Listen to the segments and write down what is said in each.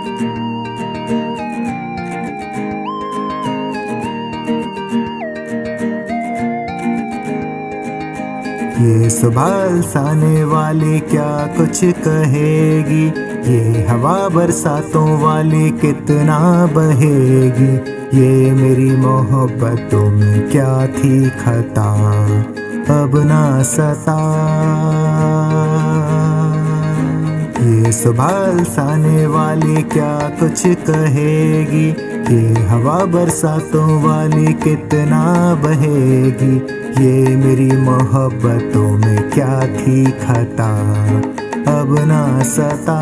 ये सुबह साने वाली क्या कुछ कहेगी, ये हवा बरसातों वाली कितना बहेगी। ये मेरी मोहब्बतों में क्या थी खता, अब ना सता। ये सुबह साने वाली क्या कुछ कहेगी, ये हवा बरसातों वाली कितना बहेगी। ये मेरी मोहब्बतों में क्या थी खता, अब ना सता।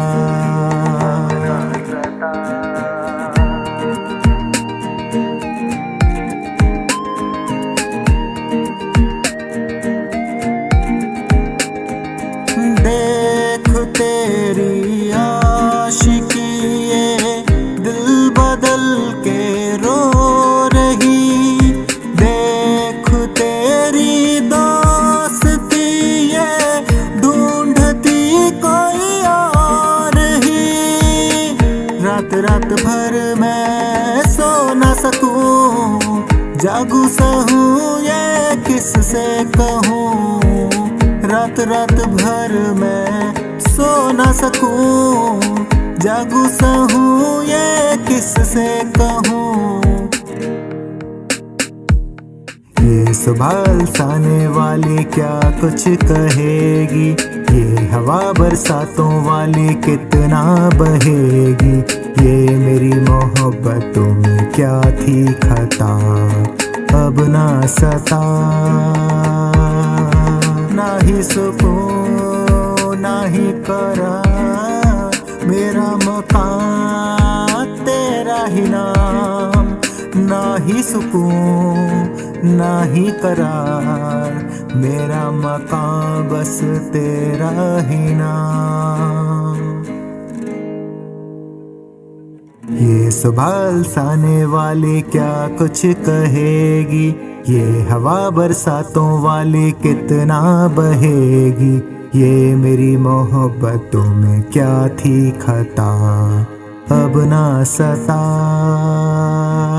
देख तेरी आशिकी ये दिल बदल के रो रही, देख तेरी दोस्ती ये ढूंढती कोई और ही। रात रात भर मैं सो न सकूं, जागू सहूं ये किससे कहूं। रात रात भर मैं सो न सकूं, जागू सहूं ये किससे कहूं। ये सुबह साने वाली क्या कुछ कहेगी, ये हवा बरसातों वाली कितना बहेगी। ये मेरी मोहब्बतों में क्या थी खता, अब ना सता। ना ही सुकून ना ही करार, मेरा मकान तेरा ही नाम। ना ही सुकून ना ही करार, मेरा मकान बस तेरा ही नाम। ये सुबह साने वाली क्या कुछ कहेगी, ये हवा बरसातों वाली कितना बहेगी। ये मेरी मोहब्बतों में क्या थी खता, अब ना सता।